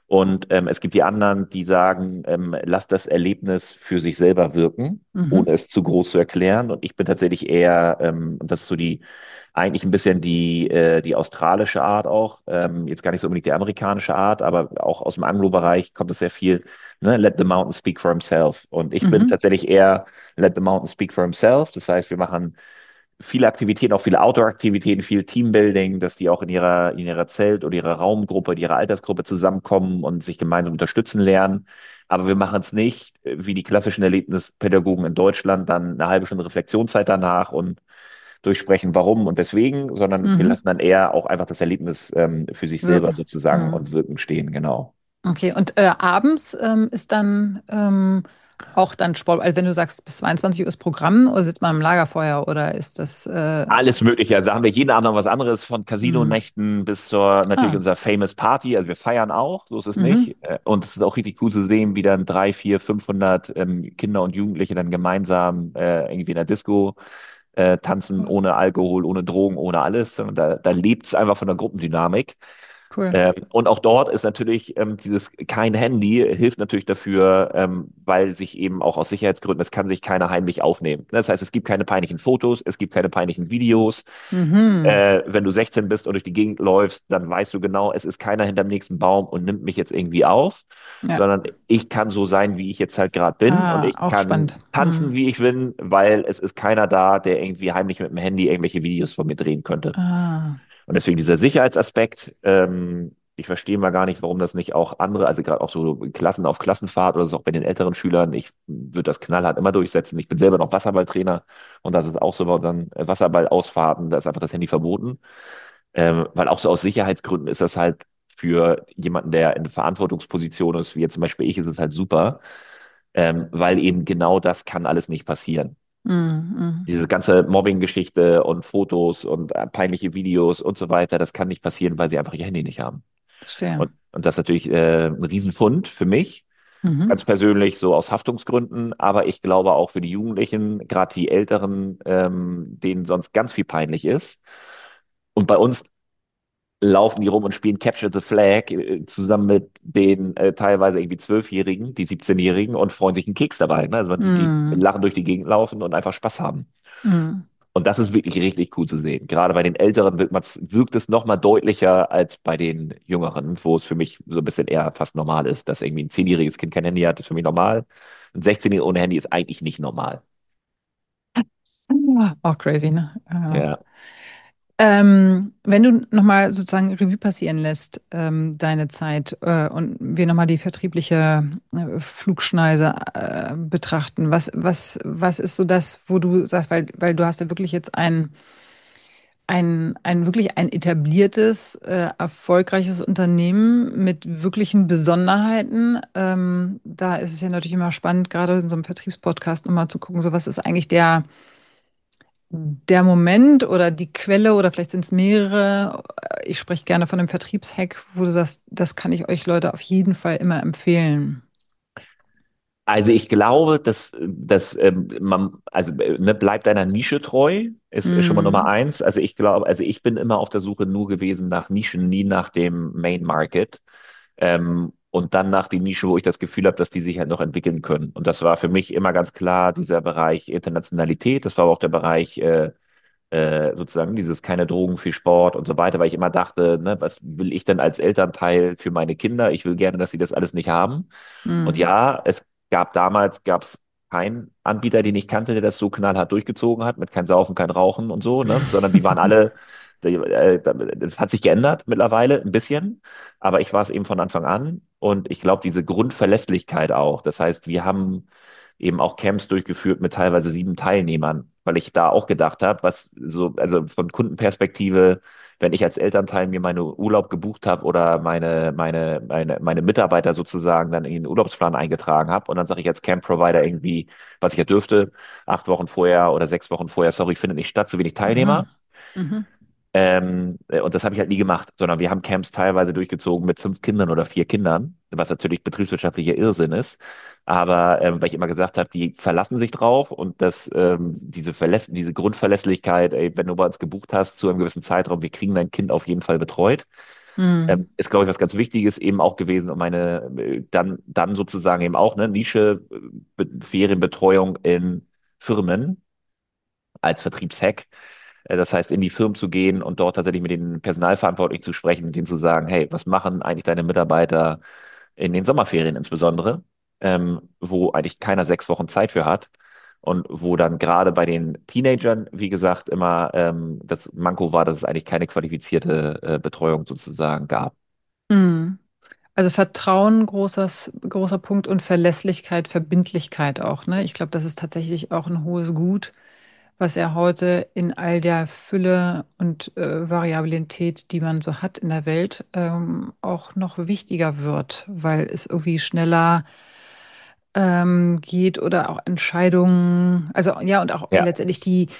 Und ähm, es gibt die anderen, die sagen, ähm, lass das Erlebnis für sich selber wirken, Mhm. ohne es zu groß zu erklären. Und ich bin tatsächlich eher, ähm, und das ist so die, eigentlich ein bisschen die, äh, die australische Art auch, ähm, jetzt gar nicht so unbedingt die amerikanische Art, aber auch aus dem Anglo-Bereich kommt es sehr viel, ne? Let the mountain speak for himself. Und ich bin Mhm. tatsächlich eher let the mountain speak for himself. Das heißt, wir machen viele Aktivitäten, auch viele Outdoor-Aktivitäten, viel Teambuilding, dass die auch in ihrer, in ihrer Zelt- oder ihrer Raumgruppe, in ihrer Altersgruppe zusammenkommen und sich gemeinsam unterstützen lernen. Aber wir machen es nicht äh, wie die klassischen Erlebnispädagogen in Deutschland, dann eine halbe Stunde Reflexionszeit danach und durchsprechen, warum und weswegen, sondern wir Mhm. lassen dann eher auch einfach das Erlebnis ähm, für sich selber Wirken. sozusagen Mhm. und wirken stehen, genau. Okay, und äh, abends ähm, ist dann ähm, auch dann Sport, also wenn du sagst, bis zweiundzwanzig Uhr ist Programm oder sitzt man am Lagerfeuer oder ist das äh, Alles Mögliche. Also haben wir jeden Abend noch was anderes, von hm. Casino-Nächten bis zur natürlich Ah, unserer Famous Party. Also wir feiern auch, so ist es mhm. nicht. Äh, Und es ist auch richtig cool zu sehen, wie dann drei, vier, fünfhundert ähm, Kinder und Jugendliche dann gemeinsam äh, irgendwie in der Disco äh, tanzen, Cool. ohne Alkohol, ohne Drogen, ohne alles. Und da, da lebt es einfach von der Gruppendynamik. Cool. Ähm, und auch dort ist natürlich ähm, dieses kein Handy hilft natürlich dafür, ähm, weil sich eben auch aus Sicherheitsgründen, es kann sich keiner heimlich aufnehmen. Das heißt, es gibt keine peinlichen Fotos, es gibt keine peinlichen Videos. Mhm. Äh, wenn du sechzehn bist und durch die Gegend läufst, dann weißt du genau, es ist keiner hinterm nächsten Baum und nimmt mich jetzt irgendwie auf, Ja. sondern ich kann so sein, wie ich jetzt halt gerade bin und Ah, ich auch kann spannend. tanzen, Mhm. wie ich will, weil es ist keiner da, der irgendwie heimlich mit dem Handy irgendwelche Videos von mir drehen könnte. Ah. Und deswegen dieser Sicherheitsaspekt, ähm, ich verstehe mal gar nicht, warum das nicht auch andere, also gerade auch so Klassen auf Klassenfahrt oder so auch bei den älteren Schülern, ich würde das knallhart immer durchsetzen. Ich bin selber noch Wasserballtrainer und das ist auch so bei unseren Wasserballausfahrten, da ist einfach das Handy verboten. Ähm, weil auch so aus Sicherheitsgründen ist das halt für jemanden, der in Verantwortungsposition ist, wie jetzt zum Beispiel ich, ist es halt super, ähm, weil eben genau das kann alles nicht passieren. Mhm. Diese ganze Mobbing-Geschichte und Fotos und äh, peinliche Videos und so weiter, das kann nicht passieren, weil sie einfach ihr Handy nicht haben. Verstehe. Und, und das ist natürlich äh, ein Riesenfund für mich, Mhm. ganz persönlich, so aus Haftungsgründen, aber ich glaube auch für die Jugendlichen, gerade die Älteren, ähm, denen sonst ganz viel peinlich ist. Und bei uns laufen die rum und spielen Capture the Flag äh, zusammen mit den äh, teilweise irgendwie Zwölfjährigen, die siebzehnjährigen und freuen sich einen Keks dabei. Ne? Also man sieht die Mhm. lachen durch die Gegend laufen und einfach Spaß haben. Mhm. Und das ist wirklich richtig cool zu sehen. Gerade bei den Älteren wirkt, man's, wirkt es noch mal deutlicher als bei den Jüngeren, wo es für mich so ein bisschen eher fast normal ist, dass irgendwie ein zehnjähriges Kind kein Handy hat, ist für mich normal. Ein sechzehnjähriger ohne Handy ist eigentlich nicht normal. Ah, auch crazy, ne? Ja. Ja. Ähm, wenn du nochmal sozusagen Revue passieren lässt, ähm, deine Zeit, äh, und wir nochmal die vertriebliche äh, Flugschneise äh, betrachten, was, was, was ist so das, wo du sagst, weil, weil du hast ja wirklich jetzt ein, ein, ein wirklich ein etabliertes, äh, erfolgreiches Unternehmen mit wirklichen Besonderheiten. Ähm, da ist es ja natürlich immer spannend, gerade in so einem Vertriebspodcast nochmal zu gucken, so was ist eigentlich der der Moment oder die Quelle oder vielleicht sind es mehrere. Ich spreche gerne von einem Vertriebshack, wo du sagst, das kann ich euch Leute auf jeden Fall immer empfehlen. Also ich glaube, dass, dass ähm, man, also äh, ne, bleibt deiner Nische treu, ist, ist schon mal Nummer Mm, eins. Also ich glaube, also ich bin immer auf der Suche nur gewesen nach Nischen, nie nach dem Main Market. Ähm, und dann nach den Nischen, wo ich das Gefühl habe, dass die sich halt noch entwickeln können. Und das war für mich immer ganz klar dieser Bereich Internationalität. Das war aber auch der Bereich äh, äh, sozusagen dieses keine Drogen, viel Sport und so weiter, weil ich immer dachte, ne, was will ich denn als Elternteil für meine Kinder? Ich will gerne, dass sie das alles nicht haben. Und mm, ja, es gab damals, gab es keinen Anbieter, den ich kannte, der das so knallhart durchgezogen hat, mit kein Saufen, kein Rauchen und so, ne? Sondern die waren alle, die, äh, das hat sich geändert mittlerweile ein bisschen, aber ich war es eben von Anfang an und ich glaube, diese Grundverlässlichkeit auch. Das heißt, wir haben eben auch Camps durchgeführt mit teilweise sieben Teilnehmern, weil ich da auch gedacht habe, was so, also von Kundenperspektive, wenn ich als Elternteil mir meine Urlaub gebucht habe oder meine, meine, meine, meine Mitarbeiter sozusagen dann in den Urlaubsplan eingetragen habe und dann sage ich als Camp-Provider irgendwie, was ich ja dürfte, acht Wochen vorher oder sechs Wochen vorher, sorry, findet nicht statt, zu wenig mhm, Teilnehmer. mhm, Ähm, äh, und das habe ich halt nie gemacht, sondern wir haben Camps teilweise durchgezogen mit fünf Kindern oder vier Kindern, was natürlich betriebswirtschaftlicher Irrsinn ist. Aber ähm, weil ich immer gesagt habe, die verlassen sich drauf und das, ähm, diese Verläss diese Grundverlässlichkeit, ey, wenn du bei uns gebucht hast zu einem gewissen Zeitraum, wir kriegen dein Kind auf jeden Fall betreut. Mhm. Ähm, ist, glaube ich, was ganz Wichtiges eben auch gewesen, um eine, äh, dann, dann sozusagen eben auch, ne, Nische, äh, Be- Ferienbetreuung in Firmen als Vertriebshack. Äh, Das heißt, in die Firmen zu gehen und dort tatsächlich mit den Personalverantwortlichen zu sprechen und denen zu sagen, hey, was machen eigentlich deine Mitarbeiter in den Sommerferien insbesondere, ähm, wo eigentlich keiner sechs Wochen Zeit für hat und wo dann gerade bei den Teenagern, wie gesagt, immer ähm, das Manko war, dass es eigentlich keine qualifizierte äh, Betreuung sozusagen gab. Mhm. Also Vertrauen, großes, großer Punkt und Verlässlichkeit, Verbindlichkeit auch, ne? Ich glaube, das ist tatsächlich auch ein hohes Gut, was ja heute in all der Fülle und äh, Variabilität, die man so hat in der Welt, ähm, auch noch wichtiger wird, weil es irgendwie schneller ähm, geht oder auch Entscheidungen, also ja, und auch Ja, letztendlich die,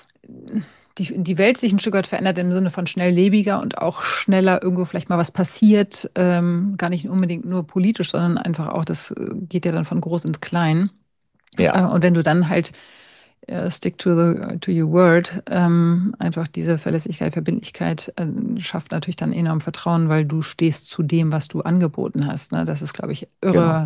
die, die Welt sich ein Stück weit verändert im Sinne von schnelllebiger und auch schneller irgendwo vielleicht mal was passiert, ähm, gar nicht unbedingt nur politisch, sondern einfach auch, das äh, geht ja dann von groß ins Klein. ja, Äh, und wenn du dann halt äh, stick to the, to your word, ähm, einfach diese Verlässlichkeit, Verbindlichkeit äh, schafft natürlich dann enorm Vertrauen, weil du stehst zu dem, was du angeboten hast. Ne? Das ist, glaube ich, genau. irre,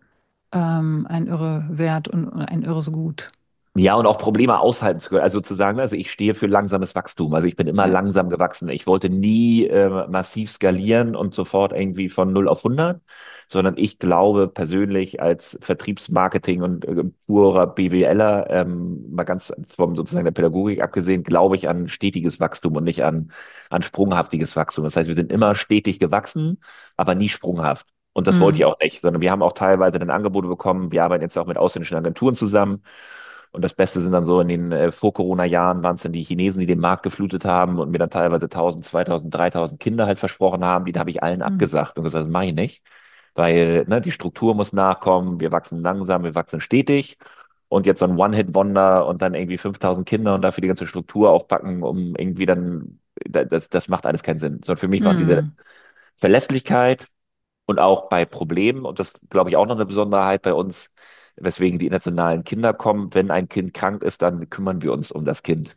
ähm, ein irre Wert und, und ein irres Gut. Ja, und auch Probleme aushalten zu können. Also sozusagen, also ich stehe für langsames Wachstum. Also ich bin immer Ja. langsam gewachsen. Ich wollte nie äh, massiv skalieren und sofort irgendwie von null auf hundert, sondern ich glaube persönlich als Vertriebsmarketing und äh, purer BWLer, ähm, mal ganz vom sozusagen der Pädagogik abgesehen, glaube ich an stetiges Wachstum und nicht an, an sprunghaftiges Wachstum. Das heißt, wir sind immer stetig gewachsen, aber nie sprunghaft. Und das wollte ich Hm. auch nicht, sondern wir haben auch teilweise dann Angebote bekommen. Wir arbeiten jetzt auch mit ausländischen Agenturen zusammen. Und das Beste sind dann so in den äh, Vor-Corona-Jahren waren es dann die Chinesen, die den Markt geflutet haben und mir dann teilweise tausend, zweitausend, dreitausend Kinder halt versprochen haben. Die habe ich allen Hm. abgesagt und gesagt, das mache ich nicht, weil ne, die Struktur muss nachkommen. Wir wachsen langsam, wir wachsen stetig. Und jetzt so ein One-Hit-Wonder und dann irgendwie fünftausend Kinder und dafür die ganze Struktur aufpacken, um irgendwie dann, das, das macht alles keinen Sinn. Sondern für mich macht diese Hm. Verlässlichkeit und auch bei Problemen, und das glaube ich auch noch eine Besonderheit bei uns, weswegen die internationalen Kinder kommen, wenn ein Kind krank ist, dann kümmern wir uns um das Kind.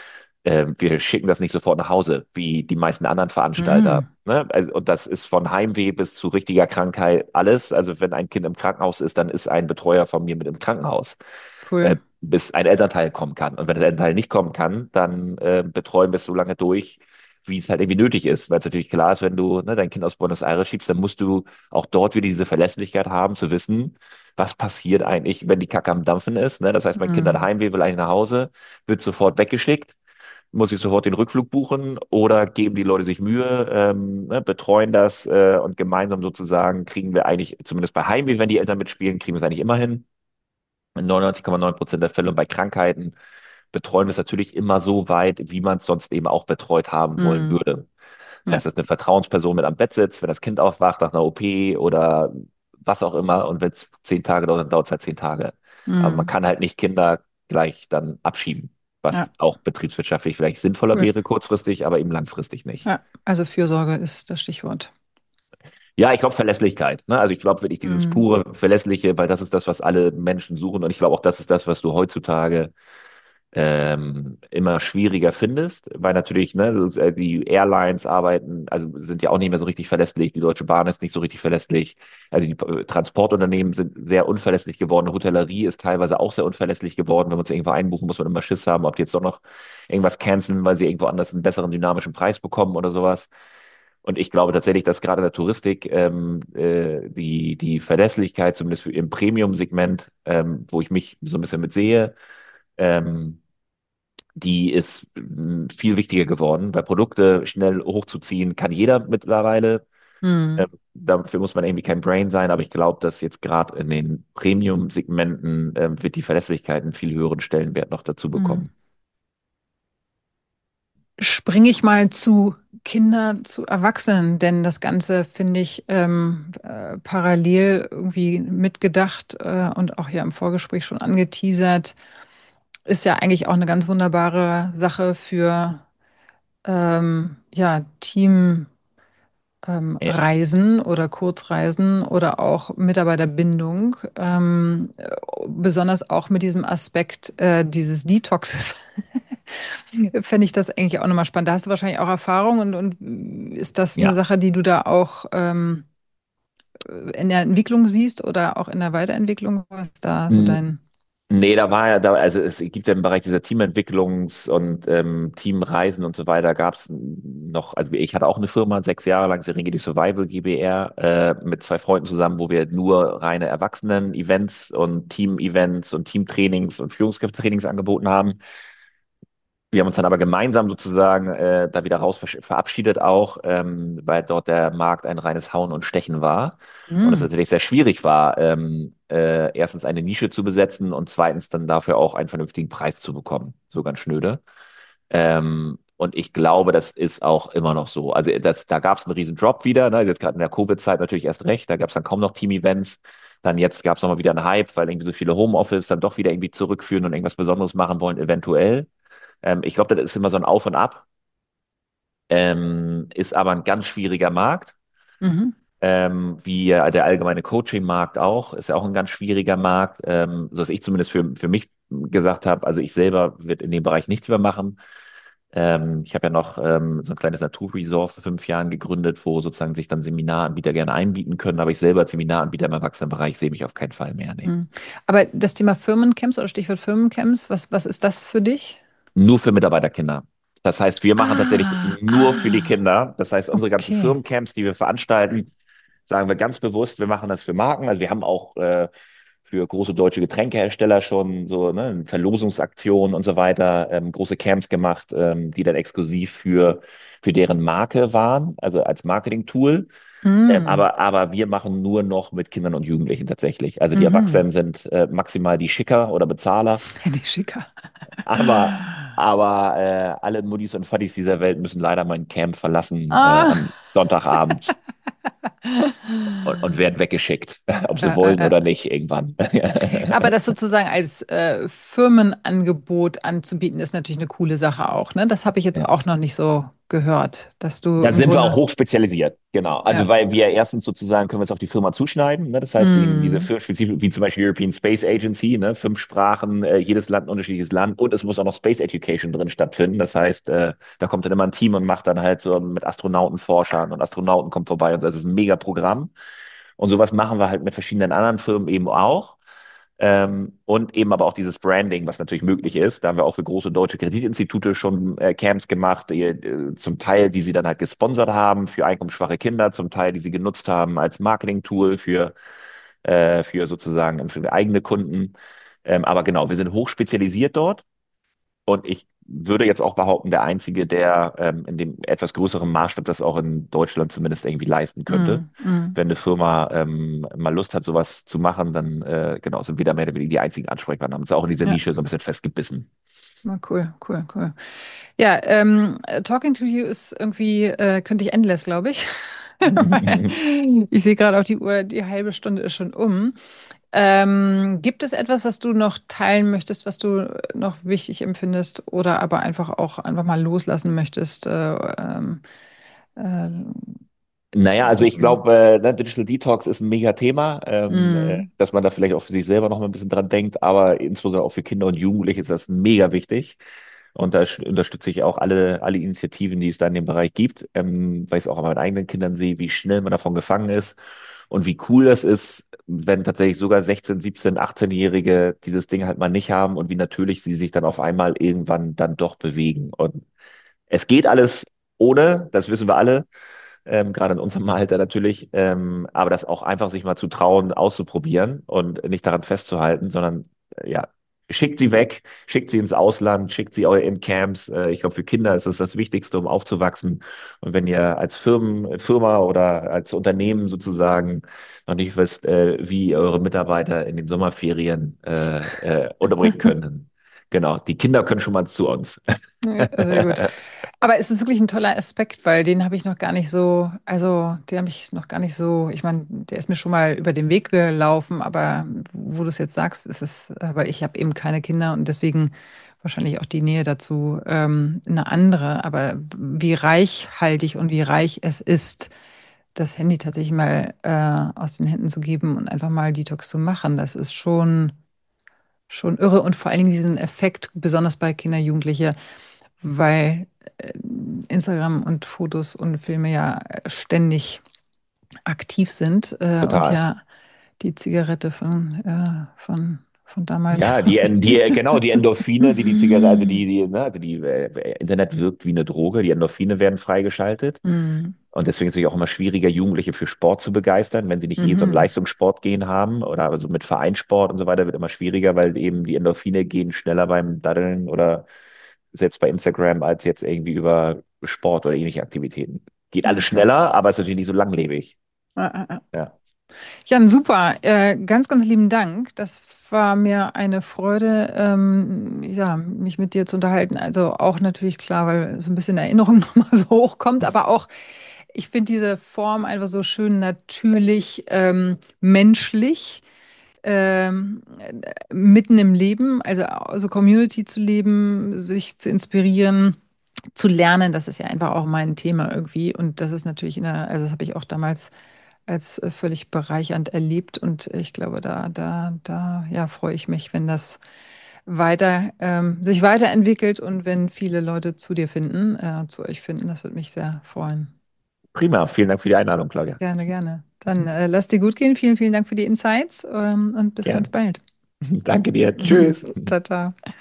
Ähm, wir schicken das nicht sofort nach Hause, wie die meisten anderen Veranstalter. Hm. Ne? Also, und das ist von Heimweh bis zu richtiger Krankheit alles. Also wenn ein Kind im Krankenhaus ist, dann ist ein Betreuer von mir mit im Krankenhaus, äh, Cool. bis ein Elternteil kommen kann. Und wenn der Elternteil nicht kommen kann, dann äh, betreuen wir es so lange durch, wie es halt irgendwie nötig ist. Weil es natürlich klar ist, wenn du ne, dein Kind aus Buenos Aires schiebst, dann musst du auch dort wieder diese Verlässlichkeit haben, zu wissen, was passiert eigentlich, wenn die Kacke am Dampfen ist. Ne? Das heißt, mein Kind hat Hm. Heimweh, will eigentlich nach Hause, wird sofort weggeschickt, muss ich sofort den Rückflug buchen oder geben die Leute sich Mühe, ähm, ne, betreuen das äh, und gemeinsam sozusagen kriegen wir eigentlich, zumindest bei Heimweh, wenn die Eltern mitspielen, kriegen wir es eigentlich immer hin. In neunundneunzig Komma neun Prozent der Fälle und bei Krankheiten betreuen wir es natürlich immer so weit, wie man es sonst eben auch betreut haben wollen Hm. würde. Das Ja. heißt, dass eine Vertrauensperson mit am Bett sitzt, wenn das Kind aufwacht nach einer O P oder was auch immer. Und wenn es zehn Tage dauert, dann dauert es halt zehn Tage. Aber man Hm. kann halt nicht Kinder gleich dann abschieben, was Ja. auch betriebswirtschaftlich vielleicht sinnvoller Cool. wäre kurzfristig, aber eben langfristig nicht. Ja. Also Fürsorge ist das Stichwort. Ja, ich glaube Verlässlichkeit. Ne? Also ich glaube wirklich dieses Hm. pure Verlässliche, weil das ist das, was alle Menschen suchen. Und ich glaube auch, das ist das, was du heutzutage ähm, immer schwieriger findest, weil natürlich ne, so, äh, die Airlines arbeiten, also sind ja auch nicht mehr so richtig verlässlich. Die Deutsche Bahn ist nicht so richtig verlässlich. Also die äh, Transportunternehmen sind sehr unverlässlich geworden. Hotellerie ist teilweise auch sehr unverlässlich geworden. Wenn wir uns irgendwo einbuchen, muss man immer Schiss haben, ob die jetzt doch noch irgendwas canceln, weil sie irgendwo anders einen besseren dynamischen Preis bekommen oder sowas. Und ich glaube tatsächlich, dass gerade in der Touristik ähm, äh, die, die Verlässlichkeit, zumindest für im Premium-Segment, ähm, wo ich mich so ein bisschen mit sehe, ähm, die ist mh, viel wichtiger geworden, weil Produkte schnell hochzuziehen kann jeder mittlerweile. Hm. Ähm, dafür muss man irgendwie kein Brain sein, aber ich glaube, dass jetzt gerade in den Premium-Segmenten ähm, wird die Verlässlichkeit einen viel höheren Stellenwert noch dazu Hm. bekommen. Springe ich mal zu Kinder, zu Erwachsenen, denn das Ganze finde ich ähm, äh, parallel irgendwie mitgedacht äh, und auch hier im Vorgespräch schon angeteasert, ist ja eigentlich auch eine ganz wunderbare Sache für ähm, ja, Team. Ähm, Ja, Reisen oder Kurzreisen oder auch Mitarbeiterbindung, ähm, äh, besonders auch mit diesem Aspekt äh, dieses Detoxes, fände ich das eigentlich auch nochmal spannend. Da hast du wahrscheinlich auch Erfahrung und, und ist das eine Ja. Sache, die du da auch ähm, in der Entwicklung siehst oder auch in der Weiterentwicklung? Was ist da so dein... Nee, da war ja da, also es gibt ja im Bereich dieser Teamentwicklungs- und ähm, Teamreisen und so weiter, gab es noch, also ich hatte auch eine Firma, sechs Jahre lang, Serengeti Survival GbR, äh, mit zwei Freunden zusammen, wo wir nur reine Erwachsenen-Events und Team-Events und Teamtrainings und Führungskräftetrainings angeboten haben. Wir haben uns dann aber gemeinsam sozusagen äh, da wieder raus versch- verabschiedet auch, ähm, weil dort der Markt ein reines Hauen und Stechen war und es Hm. natürlich sehr schwierig war, ähm, äh, erstens eine Nische zu besetzen und zweitens dann dafür auch einen vernünftigen Preis zu bekommen. So ganz schnöde. Ähm, und ich glaube, das ist auch immer noch so. Also das, da gab es einen riesen Drop wieder, ne? Jetzt gerade in der Covid-Zeit natürlich erst recht. Da gab es dann kaum noch Team-Events. Dann jetzt gab es nochmal wieder einen Hype, weil irgendwie so viele Homeoffice dann doch wieder irgendwie zurückführen und irgendwas Besonderes machen wollen, eventuell. Ähm, ich glaube, das ist immer so ein Auf und Ab, ähm, ist aber ein ganz schwieriger Markt. Mhm. Ähm, wie äh, der allgemeine Coaching-Markt auch, ist ja auch ein ganz schwieriger Markt, ähm, so dass ich zumindest für, für mich gesagt habe, also ich selber werde in dem Bereich nichts mehr machen. Ähm, ich habe ja noch ähm, so ein kleines Naturresort vor fünf Jahren gegründet, wo sozusagen sich dann Seminaranbieter gerne einbieten können, aber ich selber als Seminaranbieter im Erwachsenenbereich sehe mich auf keinen Fall mehr. Nee. Hm. Aber das Thema Firmencamps oder Stichwort Firmencamps, was, was ist das für dich? Nur für Mitarbeiterkinder. Das heißt, wir machen tatsächlich Ah, nur für die ah, Kinder. Das heißt, unsere ganzen okay. Firmencamps, die wir veranstalten, sagen wir ganz bewusst, wir machen das für Marken. Also wir haben auch äh, für große deutsche Getränkehersteller schon so ne, Verlosungsaktionen und so weiter, ähm, große Camps gemacht, ähm, die dann exklusiv für, für deren Marke waren, also als Marketing-Tool. Ähm, Hm. aber, aber wir machen nur noch mit Kindern und Jugendlichen tatsächlich. Also die Mhm. Erwachsenen sind äh, maximal die Schicker oder Bezahler. Die Schicker. Aber, aber äh, alle Muddis und Fattis dieser Welt müssen leider mein Camp verlassen äh, Ah. am Sonntagabend und, und werden weggeschickt, ob sie Äh, äh, wollen äh. oder nicht irgendwann. Aber das sozusagen als äh, Firmenangebot anzubieten, ist natürlich eine coole Sache auch, ne? Das habe ich jetzt Ja. auch noch nicht so gehört, dass du Da im sind wir auch Grunde, hochspezialisiert, genau. ja. Also weil wir erstens sozusagen können wir es auf die Firma zuschneiden. Ne? Das heißt, die, diese Hm. Firmenspezifisch, wie zum Beispiel European Space Agency, ne? Fünf Sprachen, äh, jedes Land ein unterschiedliches Land und es muss auch noch Space Education drin stattfinden. Das heißt, äh, da kommt dann immer ein Team und macht dann halt so mit Astronautenforschern und Astronauten kommt vorbei und so. Das ist ein mega Programm. Und sowas machen wir halt mit verschiedenen anderen Firmen eben auch. Ähm, und eben aber auch dieses Branding, was natürlich möglich ist. Da haben wir auch für große deutsche Kreditinstitute schon äh, Camps gemacht, die, äh, zum Teil, die sie dann halt gesponsert haben für einkommensschwache Kinder, zum Teil, die sie genutzt haben als Marketing-Tool für, äh, für sozusagen für eigene Kunden. Ähm, aber genau, wir sind hochspezialisiert dort. Und ich würde jetzt auch behaupten, der Einzige, der ähm, in dem etwas größeren Maßstab das auch in Deutschland zumindest irgendwie leisten könnte. Hm. Hm. Wenn eine Firma ähm, mal Lust hat, sowas zu machen, dann äh, genau, sind wir da mehr oder weniger die einzigen Ansprechpartner. Haben uns auch in dieser Ja, Nische so ein bisschen festgebissen. na cool, cool, cool. Ja, ähm, äh, Talking to you ist irgendwie, äh, könnte ich endless, glaube ich. Weil ich sehe gerade auf die Uhr, die halbe Stunde ist schon um. Ähm, gibt es etwas, was du noch teilen möchtest, was du noch wichtig empfindest oder aber einfach auch einfach mal loslassen möchtest? Äh, ähm, äh, Naja, also was ich du, glaube, äh, ne, Digital Detox ist ein Mega-Thema, ähm, äh, mm, dass man da vielleicht auch für sich selber noch mal ein bisschen dran denkt, aber insbesondere auch für Kinder und Jugendliche ist das mega wichtig. Und da sch- unterstütze ich auch alle, alle Initiativen, die es da in dem Bereich gibt, ähm, weil ich es auch an meinen eigenen Kindern sehe, wie schnell man davon gefangen ist und wie cool das ist, wenn tatsächlich sogar sechzehn, siebzehn, achtzehn-Jährige dieses Ding halt mal nicht haben und wie natürlich sie sich dann auf einmal irgendwann dann doch bewegen. Und es geht alles ohne, das wissen wir alle, ähm, gerade in unserem Alter natürlich, ähm, aber das auch einfach sich mal zu trauen, auszuprobieren und nicht daran festzuhalten, sondern äh, ja, schickt sie weg, schickt sie ins Ausland, schickt sie auch in Camps. Äh, ich glaube, für Kinder ist das das Wichtigste, um aufzuwachsen. Und wenn ihr als Firmen, Firma oder als Unternehmen sozusagen noch nicht wisst, äh, wie ihr eure Mitarbeiter in den Sommerferien äh, äh, unterbringen könnt, dann genau, die Kinder können schon mal zu uns. ja, sehr gut. Aber es ist wirklich ein toller Aspekt, weil den habe ich noch gar nicht so, also den habe ich noch gar nicht so, ich meine, der ist mir schon mal über den Weg gelaufen, aber wo du es jetzt sagst, ist es, äh, weil ich habe eben keine Kinder und deswegen wahrscheinlich auch die Nähe dazu ähm, eine andere. Aber wie reichhaltig und wie reich es ist, das Handy tatsächlich mal äh, aus den Händen zu geben und einfach mal Detox zu machen, das ist schon, schon irre und vor allen Dingen diesen Effekt, besonders bei Kinder, Jugendliche. weil äh, Instagram und Fotos und Filme ja ständig aktiv sind äh, und Total. ja die Zigarette von, äh, von, von damals. Ja, die, En- die, genau, die Endorphine, die die Zigarette, also die, die, ne, also die äh, Internet wirkt wie eine Droge, die Endorphine werden freigeschaltet. Mhm. Und deswegen ist es natürlich auch immer schwieriger, Jugendliche für Sport zu begeistern, wenn sie nicht eh so ein Mhm. Leistungssportgehen haben oder also mit Vereinssport und so weiter wird immer schwieriger, weil eben die Endorphine gehen schneller beim Daddeln oder selbst bei Instagram als jetzt irgendwie über Sport oder ähnliche Aktivitäten. Geht Ja, alles krass. schneller, aber ist natürlich nicht so langlebig. Ja, ja, ja. Ja, Jan, super. Äh, ganz, ganz lieben Dank. Das war mir eine Freude, ähm, ja, mich mit dir zu unterhalten. Also auch natürlich klar, weil so ein bisschen Erinnerung nochmal so hochkommt, aber auch, ich finde diese Form einfach so schön natürlich, ähm, menschlich, ähm, mitten im Leben, also, also Community zu leben, sich zu inspirieren, zu lernen, das ist ja einfach auch mein Thema irgendwie. Und das ist natürlich in der, also das habe ich auch damals als äh, völlig bereichernd erlebt. Und ich glaube, da, da, da, ja, freue ich mich, wenn das weiter, ähm, sich weiterentwickelt und wenn viele Leute zu dir finden, äh, zu euch finden. Das würde mich sehr freuen. prima. Vielen Dank für die Einladung, Claudia. Gerne, gerne. Dann äh, lass dir gut gehen. Vielen, vielen Dank für die Insights, ähm, und bis ganz Gern. bald. Danke dir. Tschüss. Ciao, ciao.